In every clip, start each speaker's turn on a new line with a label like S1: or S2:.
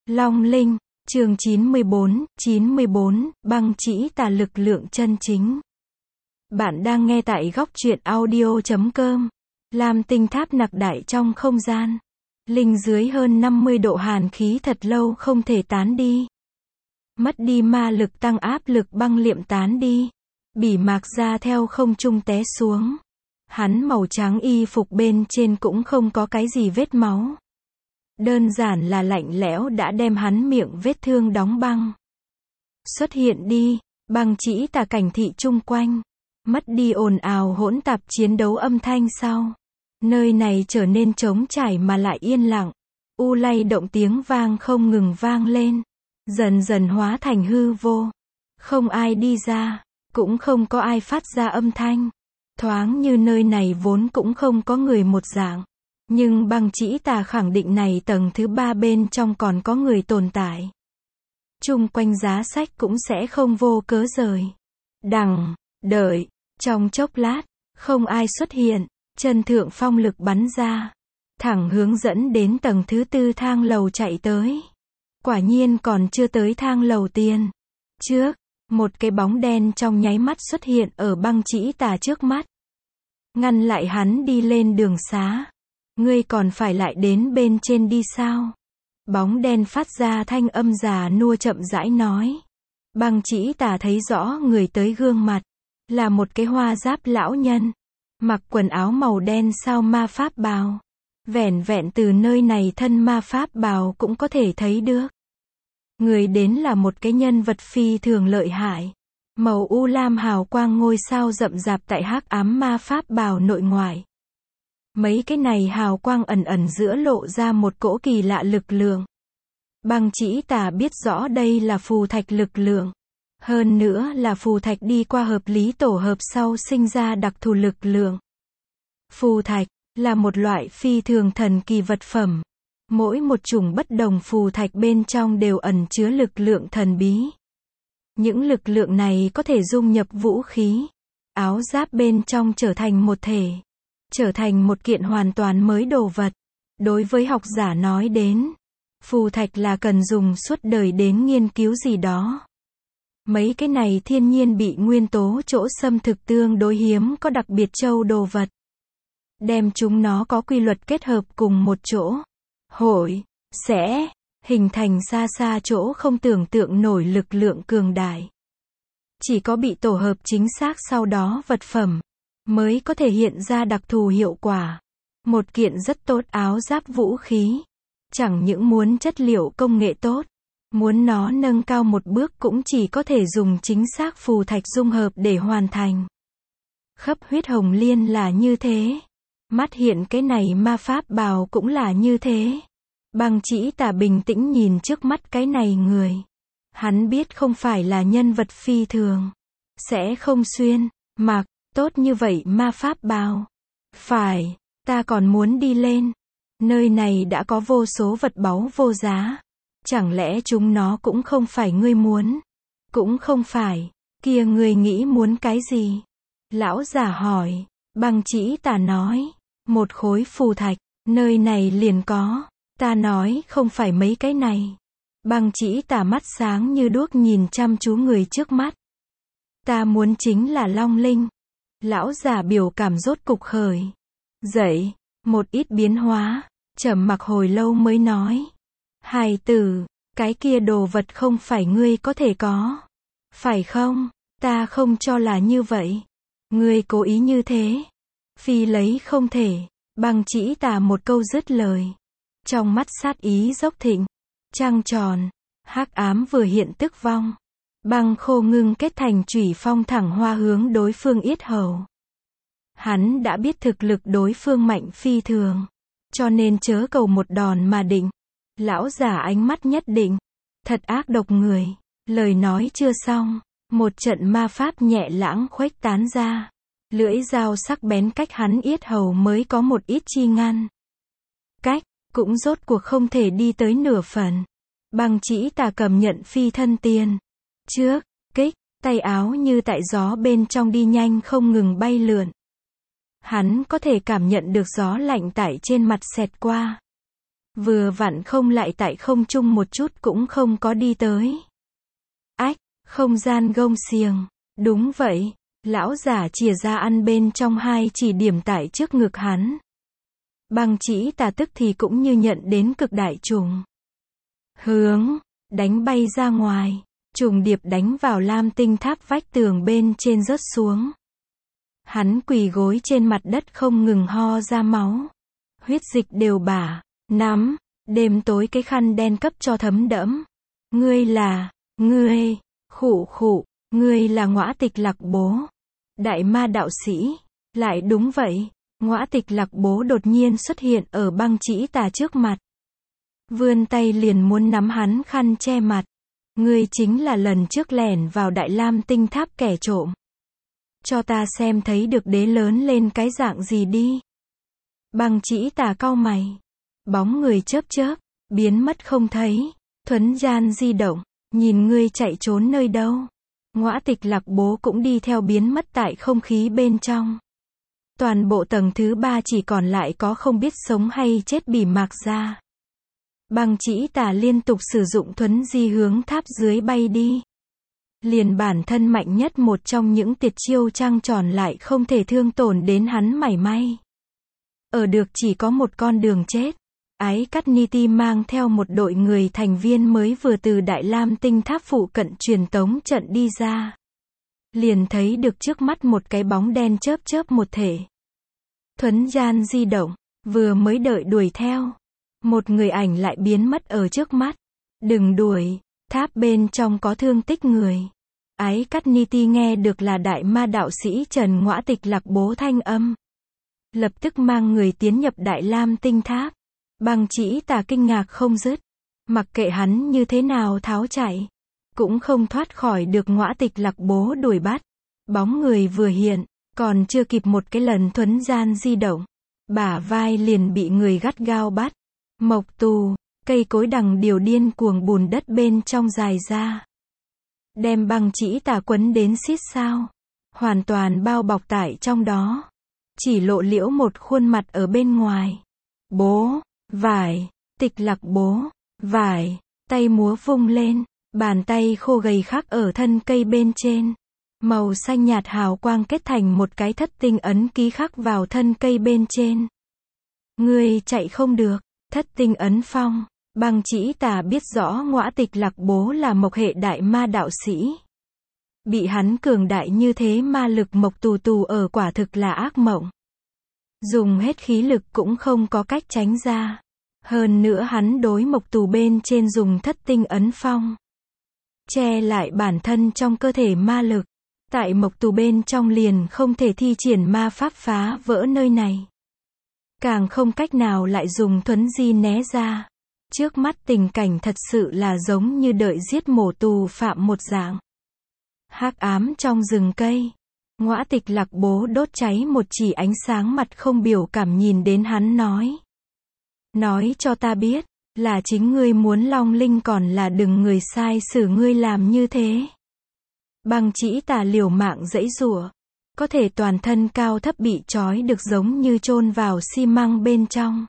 S1: Long Linh, chương 94, băng chỉ tà lực lượng chân chính. Bạn đang nghe tại góc truyện audio.com. Lam tinh tháp nặc đại trong không gian. Linh dưới hơn 50 độ hàn khí thật lâu không thể tán đi. Mất đi ma lực tăng áp lực băng liệm tán đi. Bỉ mạc ra theo không trung té xuống. Hắn màu trắng y phục bên trên cũng không có cái gì vết máu. Đơn giản là lạnh lẽo đã đem hắn miệng vết thương đóng băng. Xuất hiện đi, băng chỉ tà cảnh thị chung quanh. Mất đi ồn ào hỗn tạp chiến đấu âm thanh sau. Nơi này trở nên trống trải mà lại yên lặng. U lay động tiếng vang không ngừng vang lên. Dần dần hóa thành hư vô. Không ai đi ra, cũng không có ai phát ra âm thanh. Thoáng như nơi này vốn cũng không có người một dạng. Nhưng băng chỉ tà khẳng định này tầng thứ 3 bên trong còn có người tồn tại. Chung quanh giá sách cũng sẽ không vô cớ rời. Đợi, trong chốc lát, không ai xuất hiện, chân thượng phong lực bắn ra. Thẳng hướng dẫn đến tầng thứ 4 thang lầu chạy tới. Quả nhiên còn chưa tới thang lầu tiền. Trước, một cái bóng đen trong nháy mắt xuất hiện ở băng chỉ tà trước mắt. Ngăn lại hắn đi lên đường xá. Ngươi còn phải lại đến bên trên đi sao? Bóng đen phát ra thanh âm già nua chậm rãi nói. Băng chỉ tà thấy rõ người tới gương mặt. Là một cái hoa giáp lão nhân. Mặc quần áo màu đen sao ma pháp bào. Vẻn vẹn từ nơi này thân ma pháp bào cũng có thể thấy được. Người đến là một cái nhân vật phi thường lợi hại. Màu u lam hào quang ngôi sao rậm rạp tại hắc ám ma pháp bào nội ngoại. Mấy cái này hào quang ẩn ẩn giữa lộ ra một cỗ kỳ lạ lực lượng. Băng chỉ tà biết rõ đây là phù thạch lực lượng. Hơn nữa là phù thạch đi qua hợp lý tổ hợp sau sinh ra đặc thù lực lượng. Phù thạch là một loại phi thường thần kỳ vật phẩm. Mỗi một chủng bất đồng phù thạch bên trong đều ẩn chứa lực lượng thần bí. Những lực lượng này có thể dung nhập vũ khí, áo giáp bên trong trở thành một thể. Trở thành một kiện hoàn toàn mới đồ vật. Đối với học giả nói đến, phù thạch là cần dùng suốt đời đến nghiên cứu gì đó. Mấy cái này thiên nhiên bị nguyên tố chỗ xâm thực tương đối hiếm có đặc biệt châu đồ vật. Đem chúng nó có quy luật kết hợp cùng một chỗ. Sẽ hình thành xa xa chỗ không tưởng tượng nổi lực lượng cường đại. Chỉ có bị tổ hợp chính xác sau đó vật phẩm mới có thể hiện ra đặc thù hiệu quả. Một kiện rất tốt áo giáp vũ khí. Chẳng những muốn chất liệu công nghệ tốt. Muốn nó nâng cao một bước cũng chỉ có thể dùng chính xác phù thạch dung hợp để hoàn thành. Khắp huyết hồng liên là như thế. Mắt hiện cái này ma pháp bào cũng là như thế. Băng chỉ tà bình tĩnh nhìn trước mắt cái này người. Hắn biết không phải là nhân vật phi thường. Sẽ không xuyên, mặc tốt như vậy ma pháp bào. Phải, ta còn muốn đi lên. Nơi này đã có vô số vật báu vô giá. Chẳng lẽ chúng nó cũng không phải ngươi muốn? Cũng không phải, kia ngươi nghĩ muốn cái gì? Lão giả hỏi, băng chỉ tà nói, một khối phù thạch, nơi này liền có. Ta nói không phải mấy cái này. Băng chỉ tà mắt sáng như đuốc nhìn chăm chú người trước mắt. Ta muốn chính là Long Linh. Lão giả biểu cảm rốt cục khởi. Dậy, một ít biến hóa, trầm mặc hồi lâu mới nói. Hài tử, cái kia đồ vật không phải ngươi có thể có. Phải không? Ta không cho là như vậy. Ngươi cố ý như thế. Phi lấy không thể. Băng chỉ tà một câu dứt lời. Trong mắt sát ý dốc thịnh. Trăng tròn. Hắc ám vừa hiện tức vong. Băng khô ngưng kết thành chủy phong thẳng hoa hướng đối phương yết hầu. Hắn đã biết thực lực đối phương mạnh phi thường. Cho nên chớ cầu một đòn mà định. Lão giả ánh mắt nhất định. Thật ác độc người. Lời nói chưa xong. Một trận ma pháp nhẹ lãng khuếch tán ra. Lưỡi dao sắc bén cách hắn yết hầu mới có một ít chi ngăn. Cách, cũng rốt cuộc không thể đi tới nửa phần. Băng chỉ tà cầm nhận phi thân tiền. Trước, kích, tay áo như tại gió bên trong đi nhanh không ngừng bay lượn. Hắn có thể cảm nhận được gió lạnh tại trên mặt xẹt qua. Vừa vặn không lại tại không trung một chút cũng không có đi tới. Ách, không gian gông xiềng. Đúng vậy. Lão giả chìa ra ăn bên trong hai chỉ điểm tại trước ngực hắn. Băng chỉ tà tức thì cũng như nhận đến cực đại trùng. Hướng, đánh bay ra ngoài. Trùng điệp đánh vào lam tinh tháp vách tường bên trên rớt xuống. Hắn quỳ gối trên mặt đất không ngừng ho ra máu. Huyết dịch đều bả, nắm, đêm tối cái khăn đen cấp cho thấm đẫm. Ngươi, khụ khụ, ngươi là Ngõa Tịch Lạc Bố. Đại ma đạo sĩ. Lại đúng vậy, Ngõa Tịch Lạc Bố đột nhiên xuất hiện ở băng chỉ tà trước mặt. Vươn tay liền muốn nắm hắn khăn che mặt. Ngươi chính là lần trước lẻn vào Đại Lam tinh tháp kẻ trộm. Cho ta xem thấy được đế lớn lên cái dạng gì đi. Băng chỉ tà cau mày. Bóng người chớp chớp, biến mất không thấy. Thuấn gian di động, nhìn ngươi chạy trốn nơi đâu. Ngõa Tịch Lạc Bố cũng đi theo biến mất tại không khí bên trong. Toàn bộ tầng thứ 3 chỉ còn lại có không biết sống hay chết bỉ mạc ra. Băng chỉ tà liên tục sử dụng thuấn di hướng tháp dưới bay đi. Liền bản thân mạnh nhất một trong những tuyệt chiêu trăng tròn lại không thể thương tổn đến hắn mảy may. Ở được chỉ có một con đường chết. Ái Cắt Ni Ti mang theo một đội người thành viên mới vừa từ Đại Lam tinh tháp phụ cận truyền tống trận đi ra. Liền thấy được trước mắt một cái bóng đen chớp chớp một thể. Thuấn gian di động, vừa mới đợi đuổi theo. Một người ảnh lại biến mất ở trước mắt. Đừng đuổi, tháp bên trong có thương tích người. Ái Cắt Ni Ti nghe được là đại ma đạo sĩ Trần Ngõa Tịch Lạc Bố thanh âm. Lập tức mang người tiến nhập Đại Lam tinh tháp. Băng chỉ tà kinh ngạc không dứt. Mặc kệ hắn như thế nào tháo chạy. Cũng không thoát khỏi được Ngõa Tịch Lạc Bố đuổi bắt. Bóng người vừa hiện, còn chưa kịp một cái lần thuấn gian di động. Bả vai liền bị người gắt gao bắt. Mộc tù, cây cối đằng điều điên cuồng bùn đất bên trong dài ra. Đem băng chỉ tà quấn đến xít sao. Hoàn toàn bao bọc tại trong đó. Chỉ lộ liễu một khuôn mặt ở bên ngoài. Bố, vải, Tịch Lạc Bố, vải, tay múa vung lên, bàn tay khô gầy khắc ở thân cây bên trên. Màu xanh nhạt hào quang kết thành một cái thất tinh ấn ký khắc vào thân cây bên trên. Ngươi chạy không được, thất tinh ấn phong. Băng chỉ tà biết rõ Ngõa Tịch Lạc Bố là mộc hệ đại ma đạo sĩ. Bị hắn cường đại như thế ma lực mộc tù tù ở quả thực là ác mộng. Dùng hết khí lực cũng không có cách tránh ra. Hơn nữa hắn đối mộc tù bên trên dùng thất tinh ấn phong. Che lại bản thân trong cơ thể ma lực. Tại mộc tù bên trong liền không thể thi triển ma pháp phá vỡ nơi này. Càng không cách nào lại dùng thuấn di né ra. Trước mắt tình cảnh thật sự là giống như đợi giết mổ tù phạm một dạng. Hắc ám trong rừng cây. Ngõa Tịch Lạc Bố đốt cháy một chỉ ánh sáng mặt không biểu cảm nhìn đến hắn nói. Nói cho ta biết, là chính ngươi muốn long linh còn là đừng người sai xử ngươi làm như thế. Băng chỉ tà liều mạng giãy giụa. Có thể toàn thân cao thấp bị trói được giống như chôn vào xi măng bên trong.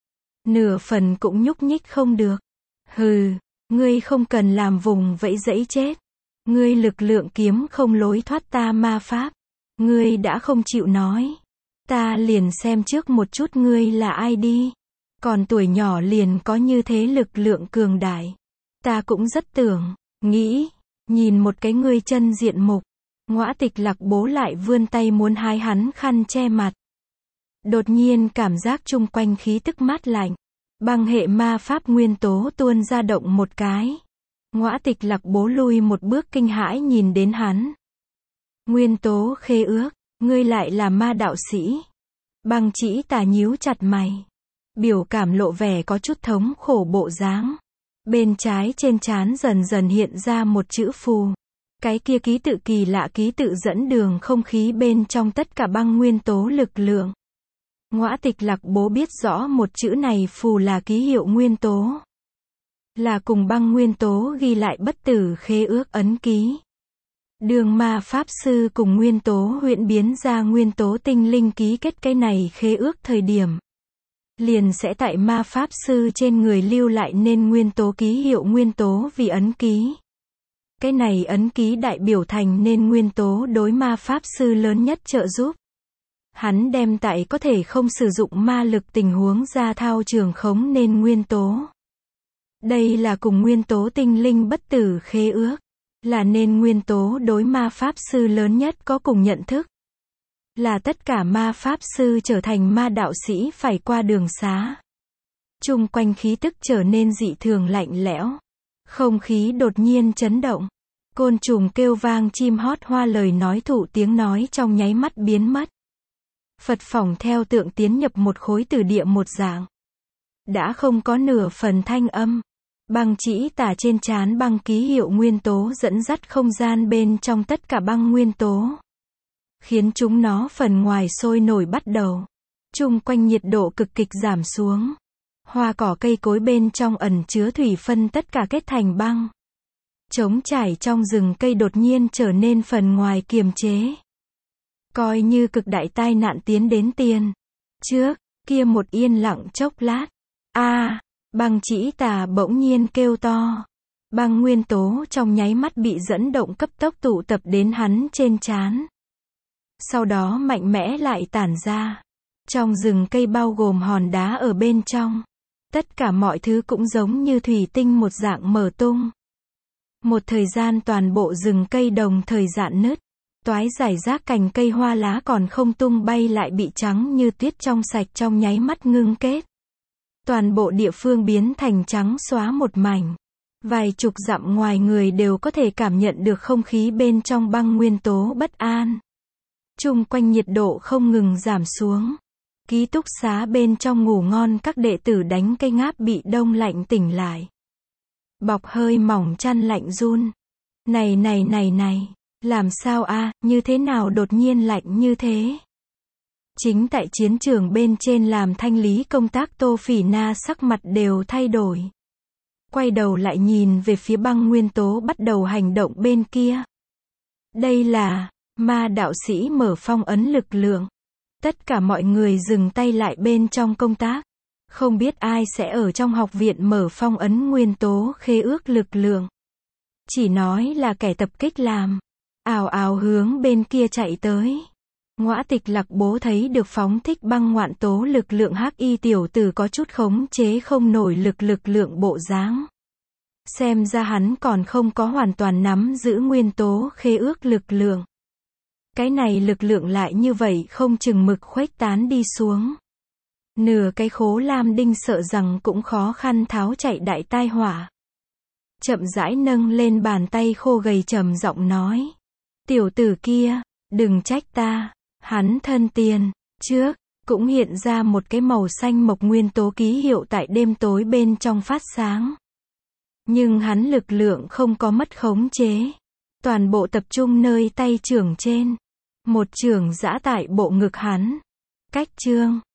S1: Nửa phần cũng nhúc nhích không được. Hừ, ngươi không cần làm vùng vẫy giãy chết. Ngươi lực lượng kiếm không lối thoát ta ma pháp. Ngươi đã không chịu nói. Ta liền xem trước một chút ngươi là ai đi. Còn tuổi nhỏ liền có như thế lực lượng cường đại. Ta cũng rất nghĩ, nhìn một cái ngươi chân diện mục. Ngõa Tịch Lạc Bố lại vươn tay muốn hái hắn khăn che mặt. Đột nhiên cảm giác chung quanh khí tức mát lạnh. Băng hệ ma pháp nguyên tố tuôn ra động một cái. Ngõa Tịch Lạc Bố lui một bước kinh hãi nhìn đến hắn. Nguyên tố khế ước, ngươi lại là ma đạo sĩ. Băng chỉ tà nhíu chặt mày. Biểu cảm lộ vẻ có chút thống khổ bộ dáng. Bên trái trên trán dần dần hiện ra một chữ phù. Cái kia ký tự kỳ lạ ký tự dẫn đường không khí bên trong tất cả băng nguyên tố lực lượng. Ngõa Tịch Lạc Bố biết rõ một chữ này phù là ký hiệu nguyên tố. Là cùng băng nguyên tố ghi lại bất tử khế ước ấn ký. Đường ma pháp sư cùng nguyên tố huyễn biến ra nguyên tố tinh linh ký kết cái này khế ước thời điểm. liền sẽ tại ma pháp sư trên người lưu lại nên nguyên tố ký hiệu nguyên tố vì ấn ký. Cái này ấn ký đại biểu thành nên nguyên tố đối ma pháp sư lớn nhất trợ giúp. Hắn đem tại có thể không sử dụng ma lực tình huống ra thao trường khống nên nguyên tố. Đây là cùng nguyên tố tinh linh bất tử khế ước. Là nên nguyên tố đối ma pháp sư lớn nhất có cùng nhận thức. Là tất cả ma pháp sư trở thành ma đạo sĩ phải qua đường xá. Chung quanh khí tức trở nên dị thường lạnh lẽo. Không khí đột nhiên chấn động. Côn trùng kêu vang, chim hót hoa, lời nói thụ tiếng nói trong nháy mắt biến mất. Phật phỏng theo tượng tiến nhập một khối từ địa một dạng. Đã không có nửa phần thanh âm. Băng chỉ tả trên trán băng ký hiệu nguyên tố dẫn dắt không gian bên trong tất cả băng nguyên tố. Khiến chúng nó phần ngoài sôi nổi bắt đầu. Chung quanh nhiệt độ cực kịch giảm xuống. Hoa cỏ cây cối bên trong ẩn chứa thủy phân tất cả kết thành băng. Trống trải trong rừng cây đột nhiên trở nên phần ngoài kiềm chế. Coi như cực đại tai nạn tiến đến tiền. Trước, kia một yên lặng chốc lát. Băng chỉ tà bỗng nhiên kêu to. Băng nguyên tố trong nháy mắt bị dẫn động cấp tốc tụ tập đến hắn trên trán. Sau đó mạnh mẽ lại tản ra. Trong rừng cây bao gồm hòn đá ở bên trong. Tất cả mọi thứ cũng giống như thủy tinh một dạng mở tung. Một thời gian toàn bộ rừng cây đồng thời rạn nứt. Toái rải rác cành cây hoa lá còn không tung bay lại bị trắng như tuyết trong sạch trong nháy mắt ngưng kết. Toàn bộ địa phương biến thành trắng xóa một mảnh. Vài chục dặm ngoài người đều có thể cảm nhận được không khí bên trong băng nguyên tố bất an. Chung quanh nhiệt độ không ngừng giảm xuống. Ký túc xá bên trong ngủ ngon các đệ tử đánh cây ngáp bị đông lạnh tỉnh lại. Bọc hơi mỏng chăn lạnh run. Này, làm sao như thế nào đột nhiên lạnh như thế? Chính tại chiến trường bên trên làm thanh lý công tác Tô Phỉ Na sắc mặt đều thay đổi. Quay đầu lại nhìn về phía băng nguyên tố bắt đầu hành động bên kia. Đây là ma đạo sĩ mở phong ấn lực lượng. Tất cả mọi người dừng tay lại bên trong công tác. Không biết ai sẽ ở trong học viện mở phong ấn nguyên tố khế ước lực lượng. Chỉ nói là kẻ tập kích làm. Ào ào hướng bên kia chạy tới. Ngõa Tịch Lạc Bố thấy được phóng thích băng ngoạn tố lực lượng hắc y tiểu tử có chút khống chế không nổi lực lượng bộ dáng. Xem ra hắn còn không có hoàn toàn nắm giữ nguyên tố khế ước lực lượng. Cái này lực lượng lại như vậy không chừng mực khuếch tán đi xuống. Nửa cái khố lam đinh sợ rằng cũng khó khăn tháo chạy đại tai họa. Chậm rãi nâng lên bàn tay khô gầy trầm giọng nói. Tiểu tử kia, đừng trách ta. Hắn thân tiền, trước, cũng hiện ra một cái màu xanh mộc nguyên tố ký hiệu tại đêm tối bên trong phát sáng. Nhưng hắn lực lượng không có mất khống chế. Toàn bộ tập trung nơi tay trưởng trên. Một trưởng giã tại bộ ngực hắn. Cách chương